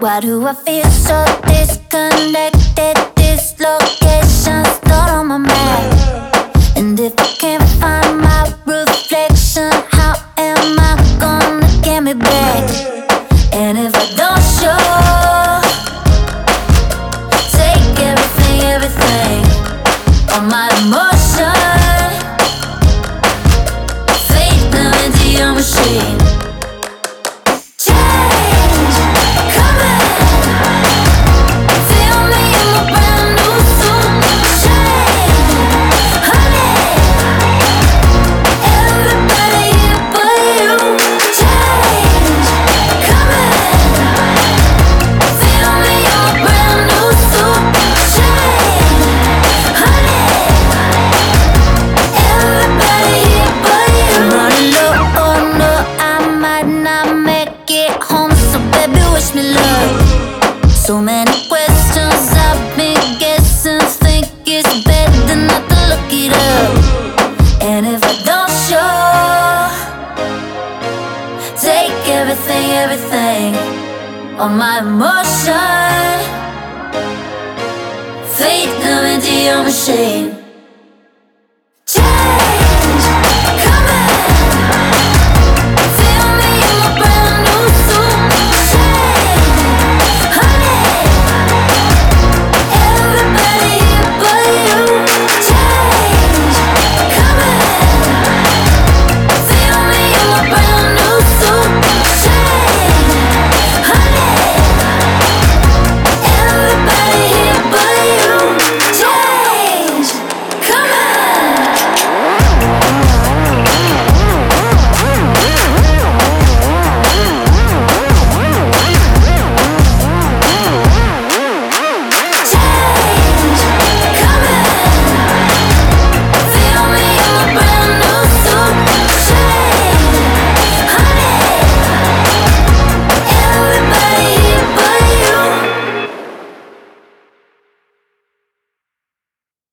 Why do I feel so disconnected? Dislocations stored on my map. And if I can't find my reflection, how am I gonna get me back? And if I don't show, take everything, everything, all my emotion, fade them into your machine. So many questions I've been guessing, think it's better not to look it up. And if I don't show, take everything, everything, all my emotion, fade them into your machine.